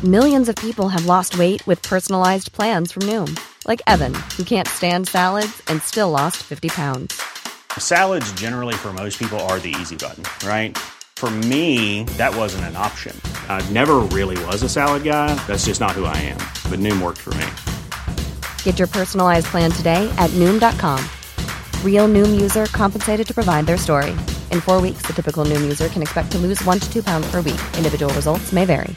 Millions of people have lost weight with personalized plans from Noom. Like Evan, who can't stand salads and still lost 50 pounds. Salads generally for most people are the easy button, right? For me, that wasn't an option. I never really was a salad guy. That's just not who I am. But Noom worked for me. Get your personalized plan today at Noom.com. Real Noom user compensated to provide their story. In 4 weeks, the typical Noom user can expect to lose 1 to 2 pounds per week. Individual results may vary.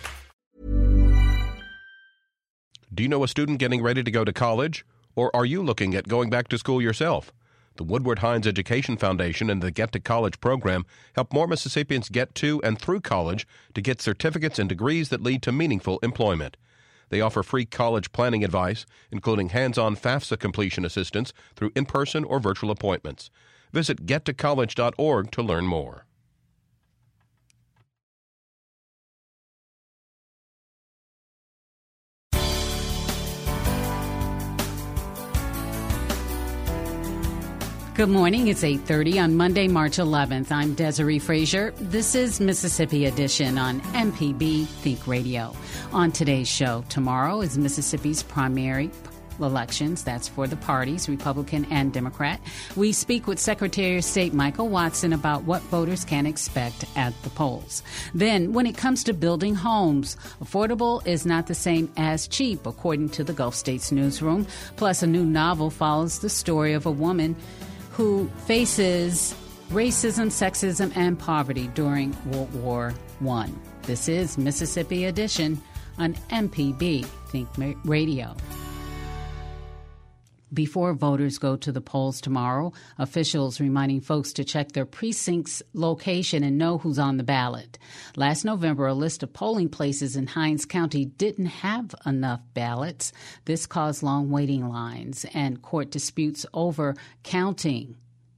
Do you know a student getting ready to go to college? Or are you looking at going back to school yourself? The Woodward Hines Education Foundation and the Get to College program help more Mississippians get to and through college to get certificates and degrees that lead to meaningful employment. They offer free college planning advice, including hands-on FAFSA completion assistance through in-person or virtual appointments. Visit gettocollege.org to learn more. Good morning. It's 8:30 on Monday, March 11th. I'm Desiree Frazier. This is Mississippi Edition on MPB Think Radio. On today's show, tomorrow is Mississippi's primary elections. That's for the parties, Republican and Democrat. We speak with Secretary of State Michael Watson about what voters can expect at the polls. Then, when it comes to building homes, affordable is not the same as cheap, according to the Gulf States newsroom. Plus, a new novel follows the story of a woman who faces racism, sexism, and poverty during World War I. This is Mississippi Edition on MPB Think Radio. Before voters go to the polls tomorrow, officials reminding folks to check their precinct's location and know who's on the ballot. Last November, a list of polling places in Hinds County didn't have enough ballots. This caused long waiting lines and court disputes over counting.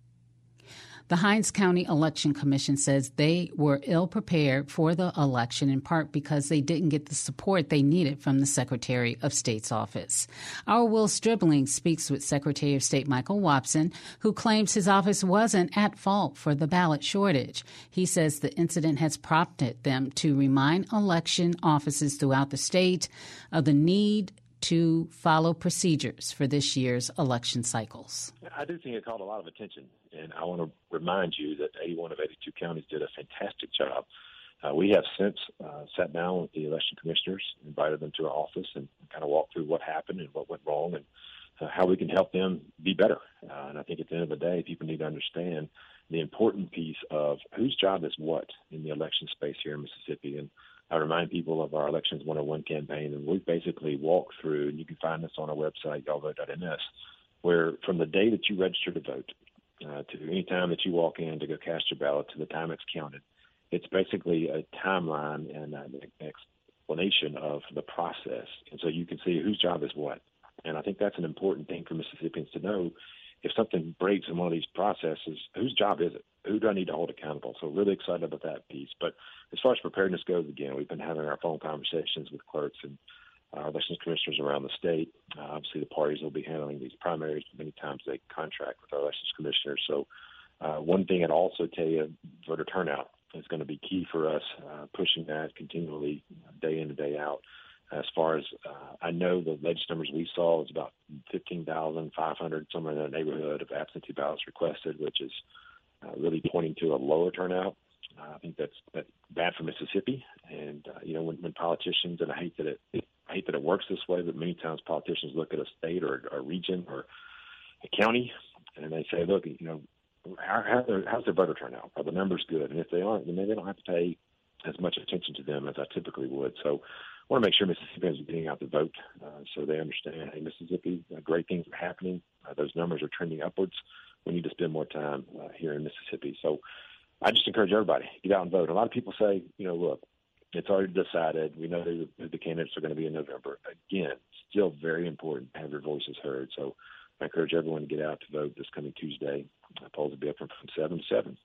The Hinds County Election Commission says they were ill-prepared for the election, in part because they didn't get the support they needed from the Secretary of State's office. Our Will Stribling speaks with Secretary of State Michael Watson, who claims his office wasn't at fault for the ballot shortage. He says the incident has prompted them to remind election offices throughout the state of the need to follow procedures for this year's election cycles. I do think it caught a lot of attention, and I want to remind you that 81 of 82 counties did a fantastic job. We have since sat down with the election commissioners, invited them to our office, and kind of walked through what happened and what went wrong and how we can help them be better. And I think at the end of the day, people need to understand the important piece of whose job is what in the election space here in Mississippi. And I remind people of our Elections 101 campaign, and we basically walk through, and you can find this on our website, y'allvote.ms, where from the day that you register to vote to any time that you walk in to go cast your ballot to the time it's counted, it's basically a timeline and an explanation of the process. And so you can see whose job is what. And I think that's an important thing for Mississippians to know. If something breaks in one of these processes, whose job is it? Who do I need to hold accountable? So really excited about that piece. But as far as preparedness goes, again, we've been having our phone conversations with clerks and elections commissioners around the state. Obviously, the parties will be handling these primaries. Many times they contract with our elections commissioners. So one thing I'd also tell you, voter turnout is going to be key for us, pushing that continually day in and day out. As far as I know, the latest numbers we saw was about 15,500, somewhere in that neighborhood of absentee ballots requested, which is really pointing to a lower turnout. I think that's bad for Mississippi. And when politicians, and I hate that it works this way, but many times politicians look at a state or a region or a county and they say, look, how's their voter turnout? Are the numbers good? And if they aren't, then maybe they don't have to pay as much attention to them as I typically would. So I want to make sure Mississippians are getting out to vote so they understand, hey, Mississippi, great things are happening. Those numbers are trending upwards. We need to spend more time here in Mississippi. So I just encourage everybody, get out and vote. A lot of people say, look, it's already decided. We know who the candidates are going to be in November. Again, still very important to have your voices heard. So I encourage everyone to get out to vote this coming Tuesday. The polls will be open from 7 to 7.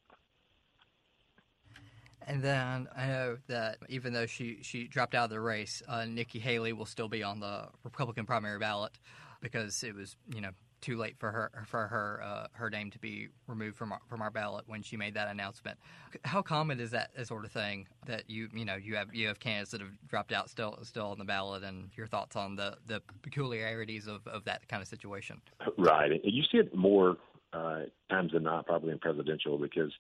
And then I know that even though she dropped out of the race, Nikki Haley will still be on the Republican primary ballot because it was, too late for her name to be removed from our ballot when she made that announcement. How common is that sort of thing, that you have candidates that have dropped out still on the ballot, and your thoughts on the peculiarities of that kind of situation? Right. You see it more times than not, probably in presidential, because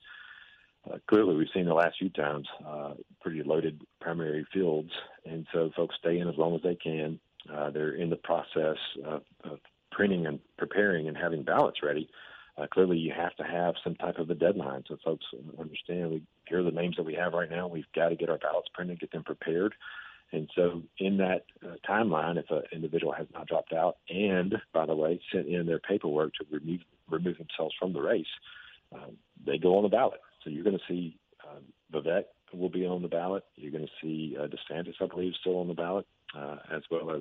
clearly we've seen the last few times pretty loaded primary fields, and so folks stay in as long as they can. They're in the process of printing and preparing and having ballots ready. Clearly you have to have some type of a deadline so folks understand, here are the names that we have right now. We've got to get our ballots printed, get them prepared. And so in that timeline, if an individual has not dropped out and, by the way, sent in their paperwork to remove themselves from the race, they go on the ballot. So you're going to see Vivek will be on the ballot. You're going to see DeSantis, I believe, still on the ballot, as well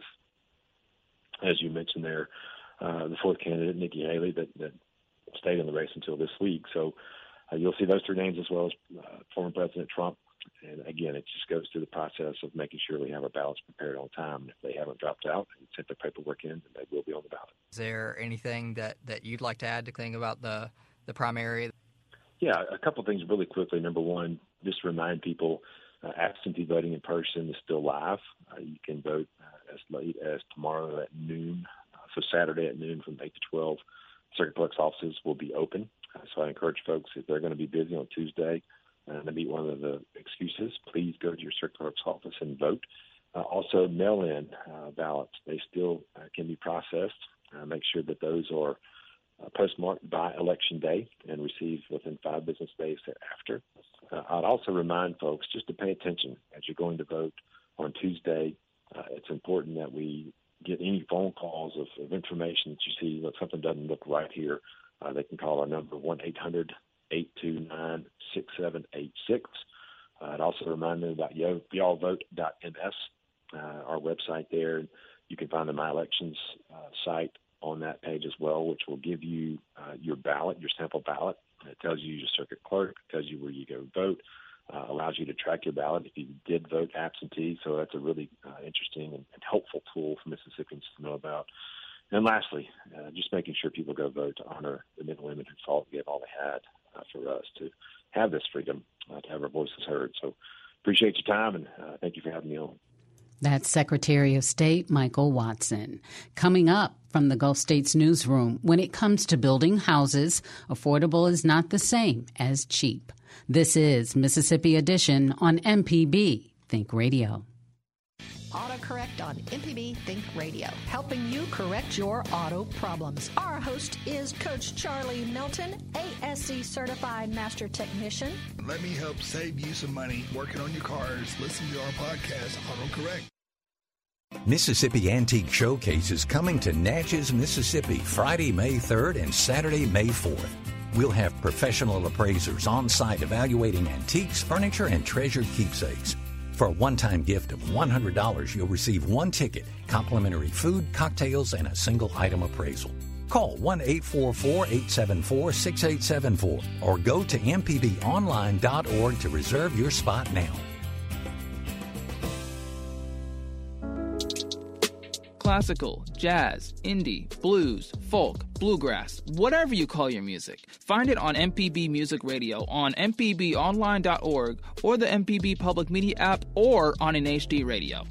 as you mentioned there, the fourth candidate, Nikki Haley, that stayed in the race until this week. So you'll see those three names, as well as former President Trump. And again, it just goes through the process of making sure we have our ballots prepared on time. And if they haven't dropped out and sent their paperwork in, then they will be on the ballot. Is there anything that you'd like to add to think about the primary? Yeah, a couple of things really quickly. Number one, just remind people absentee voting in person is still live. You can vote as late as tomorrow at noon. So Saturday at noon from 8 to 12, Circuit Clerk's offices will be open. So I encourage folks, if they're going to be busy on Tuesday and to meet one of the excuses, please go to your Circuit Clerk's office and vote. Also, mail-in ballots, they still can be processed. Make sure that those are postmarked by Election Day and received within 5 business days thereafter. I'd also remind folks just to pay attention as you're going to vote on Tuesday. It's important that we get any phone calls of information that you see that something doesn't look right here. They can call our number, 1-800-829-6786. I'd also remind them about y'allvote.ms, our website there. You can find the My Elections site on that page as well, which will give you your ballot, your sample ballot. It tells you your circuit clerk, tells you where you go vote, allows you to track your ballot if you did vote absentee. So that's a really interesting and helpful tool for Mississippians to know about. And lastly, just making sure people go vote to honor the men and women who fought and gave all they had for us to have this freedom, to have our voices heard. So appreciate your time, and thank you for having me on. That's Secretary of State Michael Watson. Coming up from the Gulf States newsroom, when it comes to building houses, affordable is not the same as cheap. This is Mississippi Edition on MPB Think Radio. Autocorrect on MPB Think Radio, helping you correct your auto problems. Our host is Coach Charlie Milton, ASE Certified Master Technician. Let me help save you some money working on your cars. Listen to our podcast, Autocorrect. Mississippi Antique Showcase is coming to Natchez, Mississippi, Friday, May 3rd and Saturday, May 4th. We'll have professional appraisers on site evaluating antiques, furniture, and treasured keepsakes. For a one-time gift of $100, you'll receive one ticket, complimentary food, cocktails, and a single item appraisal. Call 1-844-874-6874 or go to mpbonline.org to reserve your spot now. Classical, jazz, indie, blues, folk, bluegrass, whatever you call your music. Find it on MPB Music Radio on mpbonline.org or the MPB Public Media app or on an HD radio.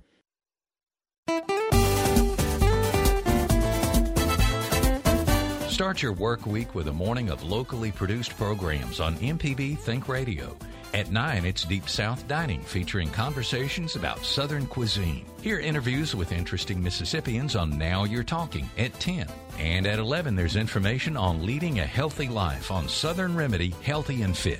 Start your work week with a morning of locally produced programs on MPB Think Radio. At 9, it's Deep South Dining, featuring conversations about Southern cuisine. Hear interviews with interesting Mississippians on Now You're Talking at 10. And at 11, there's information on leading a healthy life on Southern Remedy, Healthy and Fit.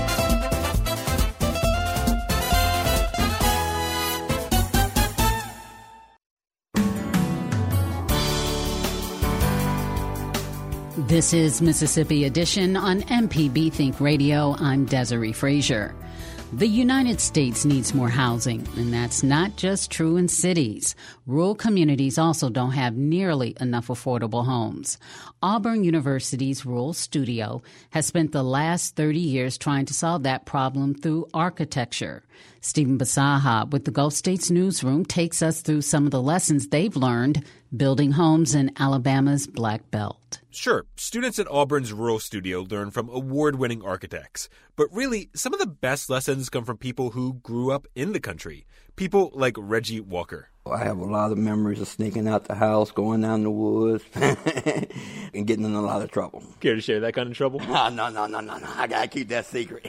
This is Mississippi Edition on MPB Think Radio. I'm Desiree Frazier. The United States needs more housing, and that's not just true in cities. Rural communities also don't have nearly enough affordable homes. Auburn University's Rural Studio has spent the last 30 years trying to solve that problem through architecture. Stephen Basaha with the Gulf States Newsroom takes us through some of the lessons they've learned building homes in Alabama's Black Belt. Sure, students at Auburn's Rural Studio learn from award-winning architects. But really, some of the best lessons come from people who grew up in the country. People like Reggie Walker. I have a lot of memories of sneaking out the house, going down the woods, and getting in a lot of trouble. Care to share that kind of trouble? No. I got to keep that secret.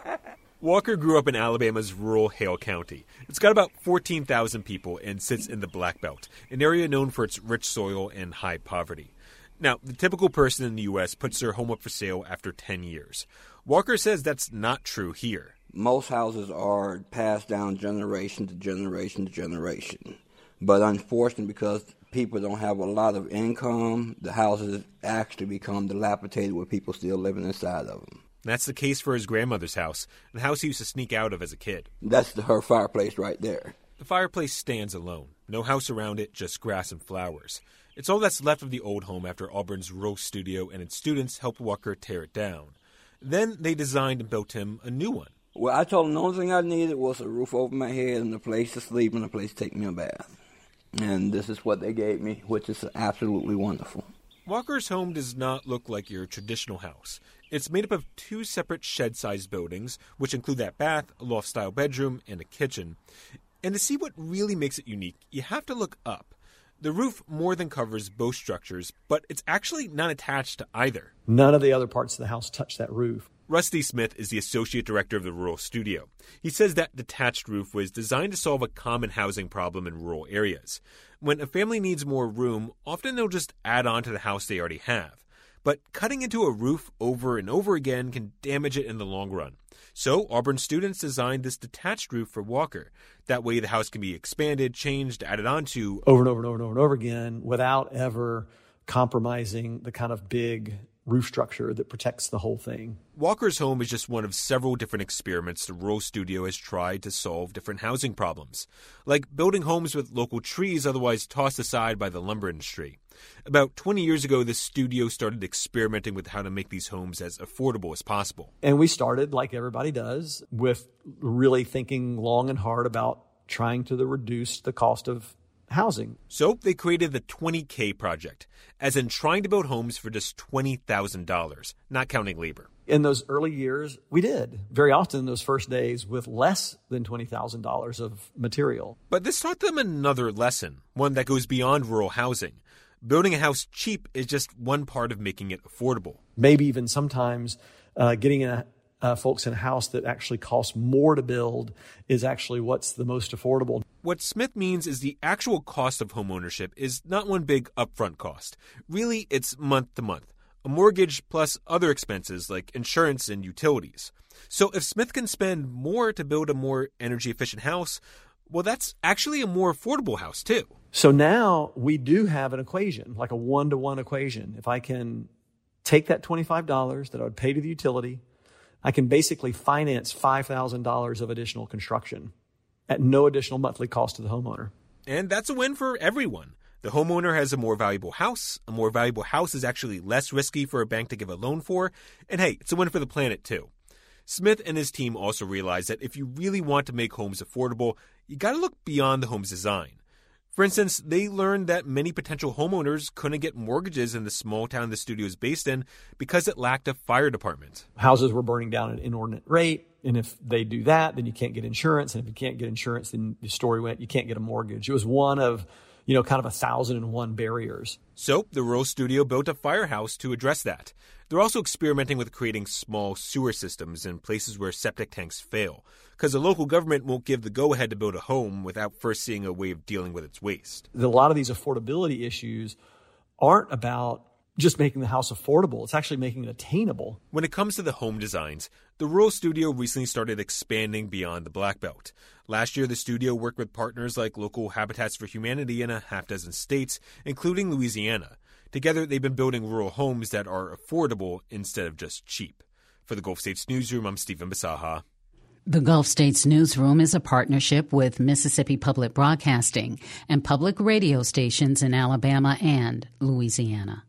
Walker grew up in Alabama's rural Hale County. It's got about 14,000 people and sits in the Black Belt, an area known for its rich soil and high poverty. Now, the typical person in the U.S. puts their home up for sale after 10 years. Walker says that's not true here. Most houses are passed down generation to generation to generation. But unfortunately, because people don't have a lot of income, the houses actually become dilapidated with people still living inside of them. That's the case for his grandmother's house, the house he used to sneak out of as a kid. That's her fireplace right there. The fireplace stands alone. No house around it, just grass and flowers. It's all that's left of the old home after Auburn's Rural Studio and its students helped Walker tear it down. Then they designed and built him a new one. Well, I told them the only thing I needed was a roof over my head and a place to sleep and a place to take me a bath. And this is what they gave me, which is absolutely wonderful. Walker's home does not look like your traditional house. It's made up of 2 separate shed-sized buildings, which include that bath, a loft-style bedroom, and a kitchen. And to see what really makes it unique, you have to look up. The roof more than covers both structures, but it's actually not attached to either. None of the other parts of the house touch that roof. Rusty Smith is the associate director of the Rural Studio. He says that detached roof was designed to solve a common housing problem in rural areas. When a family needs more room, often they'll just add on to the house they already have. But cutting into a roof over and over again can damage it in the long run. So Auburn students designed this detached roof for Walker. That way the house can be expanded, changed, added onto over and over and over and over and over again without ever compromising the kind of big roof structure that protects the whole thing. Walker's home is just one of several different experiments the Rural Studio has tried to solve different housing problems, like building homes with local trees otherwise tossed aside by the lumber industry. About 20 years ago, the studio started experimenting with how to make these homes as affordable as possible. And we started, like everybody does, with really thinking long and hard about trying to reduce the cost of housing. So they created the 20K project, as in trying to build homes for just $20,000, not counting labor. In those early years, we did. Very often those first days with less than $20,000 of material. But this taught them another lesson, one that goes beyond rural housing. Building a house cheap is just one part of making it affordable. Maybe even sometimes getting folks in a house that actually costs more to build is actually what's the most affordable. What Smith means is the actual cost of homeownership is not one big upfront cost. Really, it's month to month. A mortgage plus other expenses like insurance and utilities. So if Smith can spend more to build a more energy-efficient house, well, that's actually a more affordable house, too. So now we do have an equation, like a one-to-one equation. If I can take that $25 that I would pay to the utility, I can basically finance $5,000 of additional construction at no additional monthly cost to the homeowner. And that's a win for everyone. The homeowner has a more valuable house. A more valuable house is actually less risky for a bank to give a loan for. And hey, it's a win for the planet, too. Smith and his team also realized that if you really want to make homes affordable, you got to look beyond the home's design. For instance, they learned that many potential homeowners couldn't get mortgages in the small town the studio is based in because it lacked a fire department. Houses were burning down at an inordinate rate, and if they do that, then you can't get insurance, and if you can't get insurance, then the story went, you can't get a mortgage. It was one of, kind of 1,001 barriers. So the Rural Studio built a firehouse to address that. They're also experimenting with creating small sewer systems in places where septic tanks fail, because the local government won't give the go-ahead to build a home without first seeing a way of dealing with its waste. A lot of these affordability issues aren't about just making the house affordable. It's actually making it attainable. When it comes to the home designs, the Rural Studio recently started expanding beyond the Black Belt. Last year, the studio worked with partners like local Habitats for Humanity in a half-dozen states, including Louisiana. Together, they've been building rural homes that are affordable instead of just cheap. For the Gulf States Newsroom, I'm Stephen Basaha. The Gulf States Newsroom is a partnership with Mississippi Public Broadcasting and public radio stations in Alabama and Louisiana.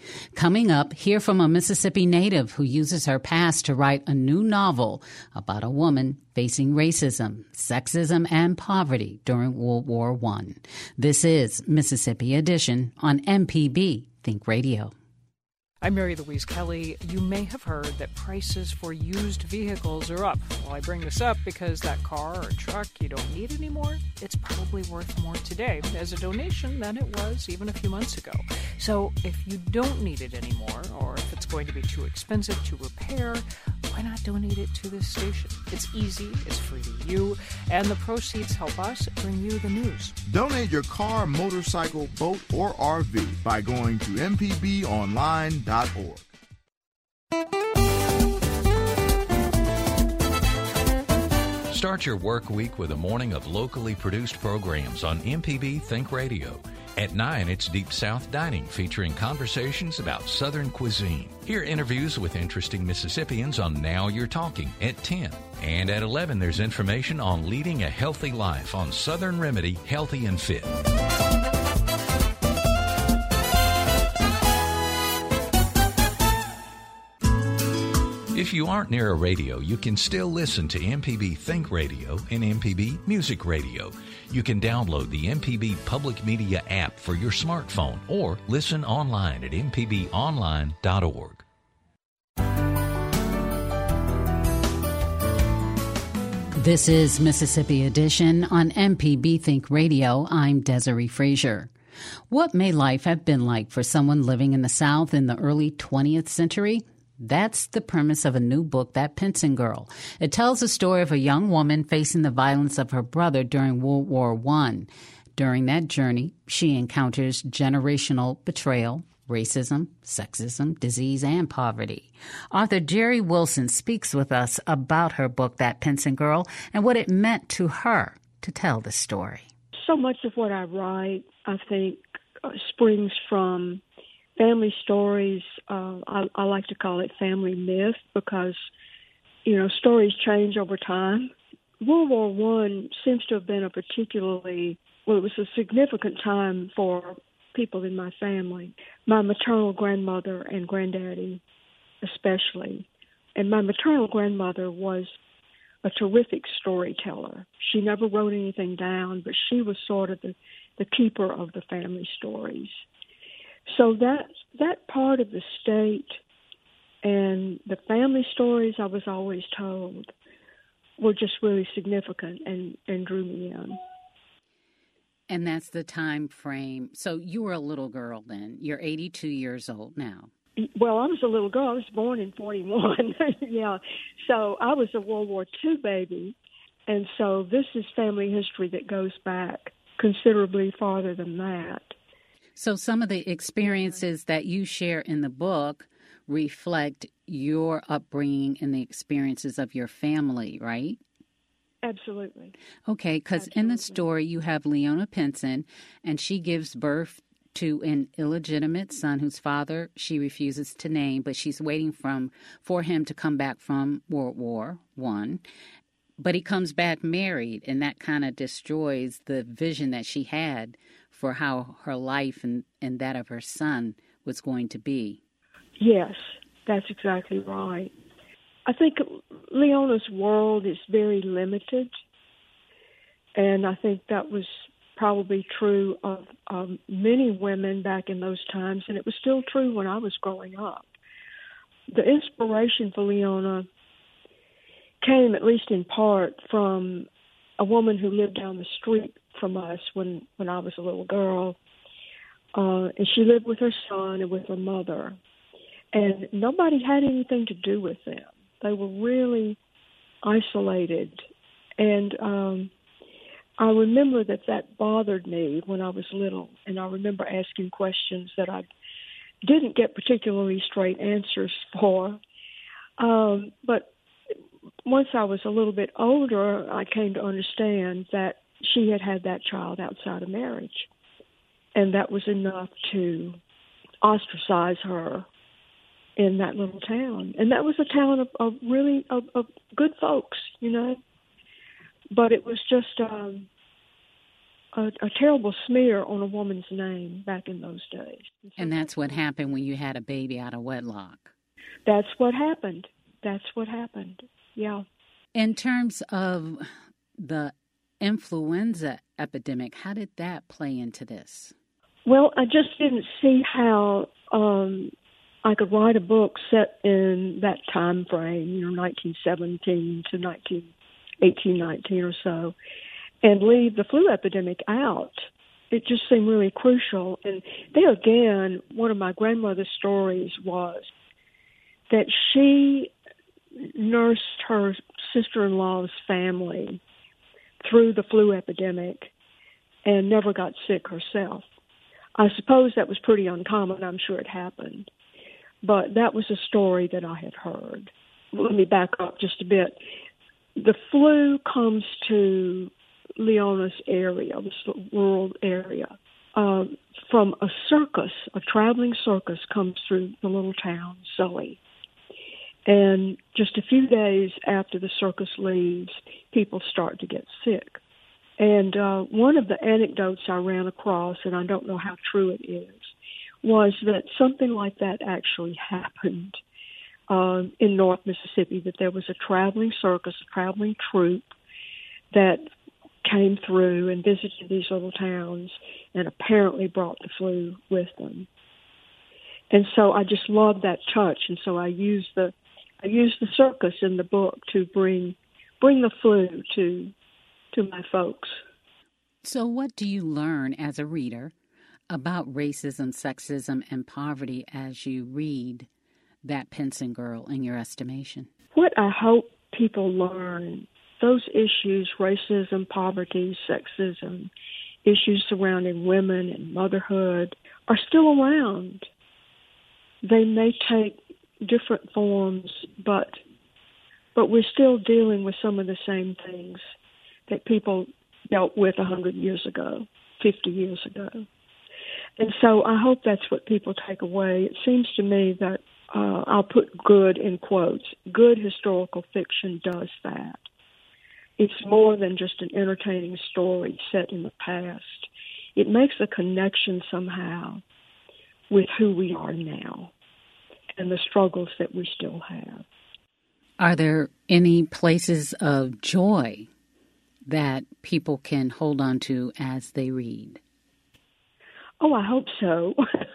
Coming up, hear from a Mississippi native who uses her past to write a new novel about a woman facing racism, sexism, and poverty during World War I. This is Mississippi Edition on MPB Think Radio. I'm Mary Louise Kelly. You may have heard that prices for used vehicles are up. Well, I bring this up because that car or truck you don't need anymore, it's probably worth more today as a donation than it was even a few months ago. So if you don't need it anymore, or if it's going to be too expensive to repair, why not donate it to this station? It's easy, it's free to you, and the proceeds help us bring you the news. Donate your car, motorcycle, boat, or RV by going to mpbonline.org. Start your work week with a morning of locally produced programs on MPB Think Radio. At 9, it's Deep South Dining, featuring conversations about Southern cuisine. Hear interviews with interesting Mississippians on Now You're Talking at 10. And at 11, there's information on leading a healthy life on Southern Remedy, Healthy and Fit. If you aren't near a radio, you can still listen to MPB Think Radio and MPB Music Radio. You can download the MPB Public Media app for your smartphone or listen online at mpbonline.org. This is Mississippi Edition on MPB Think Radio. I'm Desiree Frazier. What may life have been like for someone living in the South in the early 20th century? That's the premise of a new book, That Pinson Girl. It tells the story of a young woman facing the violence of her brother during World War I. During that journey, she encounters generational betrayal, racism, sexism, disease, and poverty. Author Jerry Wilson speaks with us about her book, That Pinson Girl, and what it meant to her to tell the story. So much of what I write, I think, springs from family stories. I like to call it family myth because, stories change over time. World War I seems to have been it was a significant time for people in my family. My maternal grandmother and granddaddy especially. And my maternal grandmother was a terrific storyteller. She never wrote anything down, but she was sort of the keeper of the family stories. So that part of the state and the family stories I was always told were just really significant and drew me in. And that's the time frame. So you were a little girl then. You're 82 years old now. Well, I was a little girl. I was born in 41. Yeah. So I was a World War II baby. And so this is family history that goes back considerably farther than that. So some of the experiences that you share in the book reflect your upbringing and the experiences of your family, right? Absolutely. Okay, because in the story you have Leona Pinson, and she gives birth to an illegitimate son whose father she refuses to name, but she's waiting for him to come back from World War I. But he comes back married, and that kind of destroys the vision that she had for how her life and that of her son was going to be. Yes, that's exactly right. I think Leona's world is very limited, and I think that was probably true of many women back in those times, and it was still true when I was growing up. The inspiration for Leona came, at least in part, from a woman who lived down the street from us when I was a little girl. And she lived with her son and with her mother. And nobody had anything to do with them. They were really isolated. And I remember that bothered me when I was little. And I remember asking questions that I didn't get particularly straight answers for. But once I was a little bit older, I came to understand that she had that child outside of marriage. And that was enough to ostracize her in that little town. And that was a town of really good folks, But it was just a terrible smear on a woman's name back in those days. And that's what happened when you had a baby out of wedlock. That's what happened. Yeah. In terms of the influenza epidemic, how did that play into this? Well, I just didn't see how I could write a book set in that time frame, 1917 to 1819 or so, and leave the flu epidemic out. It just seemed really crucial. And there again, one of my grandmother's stories was that she nursed her sister-in-law's family through the flu epidemic and never got sick herself. I suppose that was pretty uncommon. I'm sure it happened. But that was a story that I had heard. Let me back up just a bit. The flu comes to Leona's area, this rural area, from a circus. A traveling circus comes through the little town, Sully. And just a few days after the circus leaves, people start to get sick. And one of the anecdotes I ran across, and I don't know how true it is, was that something like that actually happened in North Mississippi, that there was a traveling circus, a traveling troupe that came through and visited these little towns and apparently brought the flu with them. And so I just loved that touch, and so I used the circus in the book to bring the flu to my folks. So what do you learn as a reader about racism, sexism, and poverty as you read That Pinson Girl in your estimation? What I hope people learn, those issues, racism, poverty, sexism, issues surrounding women and motherhood, are still around. They may take different forms, but we're still dealing with some of the same things that people dealt with 100 years ago, 50 years ago. And so I hope that's what people take away. It seems to me that, I'll put good in quotes, good historical fiction does that. It's more than just an entertaining story set in the past. It makes a connection somehow with who we are now and the struggles that we still have. Are there any places of joy that people can hold on to as they read? Oh, I hope so.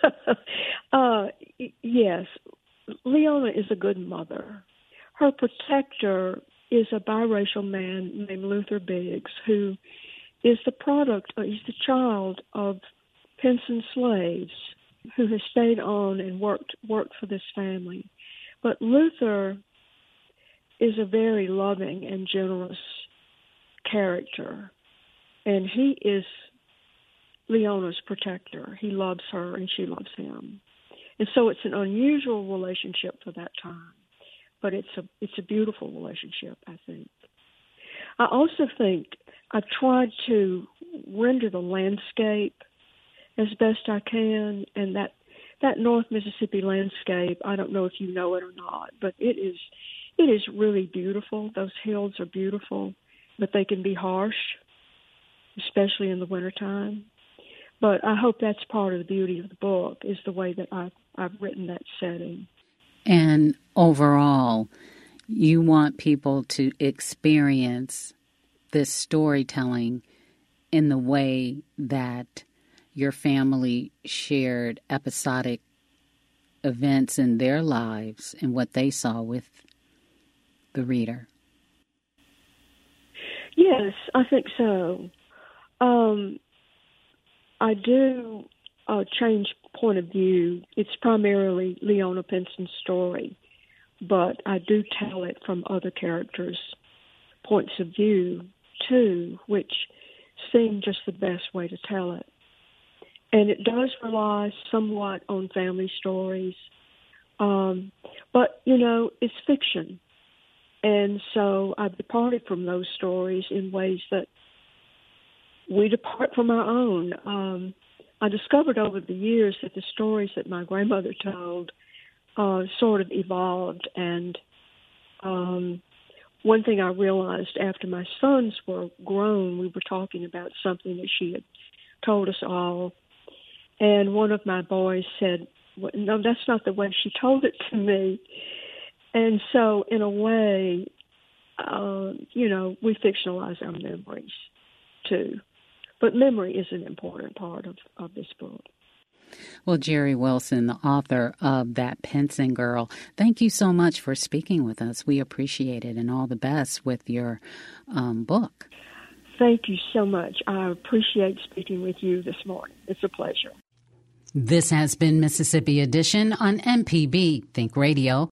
Yes. Leona is a good mother. Her protector is a biracial man named Luther Biggs, who is the he's the child of Pinson slaves who has stayed on and worked for this family. But Luther is a very loving and generous character, and he is Leona's protector. He loves her and she loves him. And so it's an unusual relationship for that time, but it's a beautiful relationship, I think. I also think I tried to render the landscape as best I can, and that North Mississippi landscape, I don't know if you know it or not, but it is really beautiful. Those hills are beautiful, but they can be harsh, especially in the wintertime. But I hope that's part of the beauty of the book, is the way that I've written that setting. And overall, you want people to experience this storytelling in the way that your family shared episodic events in their lives and what they saw with the reader. Yes, I think so. I do change point of view. It's primarily Leona Pinson's story, but I do tell it from other characters' points of view, too, which seem just the best way to tell it. And it does rely somewhat on family stories, but, it's fiction. And so I've departed from those stories in ways that we depart from our own. I discovered over the years that the stories that my grandmother told sort of evolved and one thing I realized after my sons were grown, we were talking about something that she had told us all. And one of my boys said, no, that's not the way she told it to me. And so, in a way, we fictionalize our memories, too. But memory is an important part of this book. Well, Jerry Wilson, the author of That Pinson Girl, thank you so much for speaking with us. We appreciate it, and all the best with your book. Thank you so much. I appreciate speaking with you this morning. It's a pleasure. This has been Mississippi Edition on MPB Think Radio.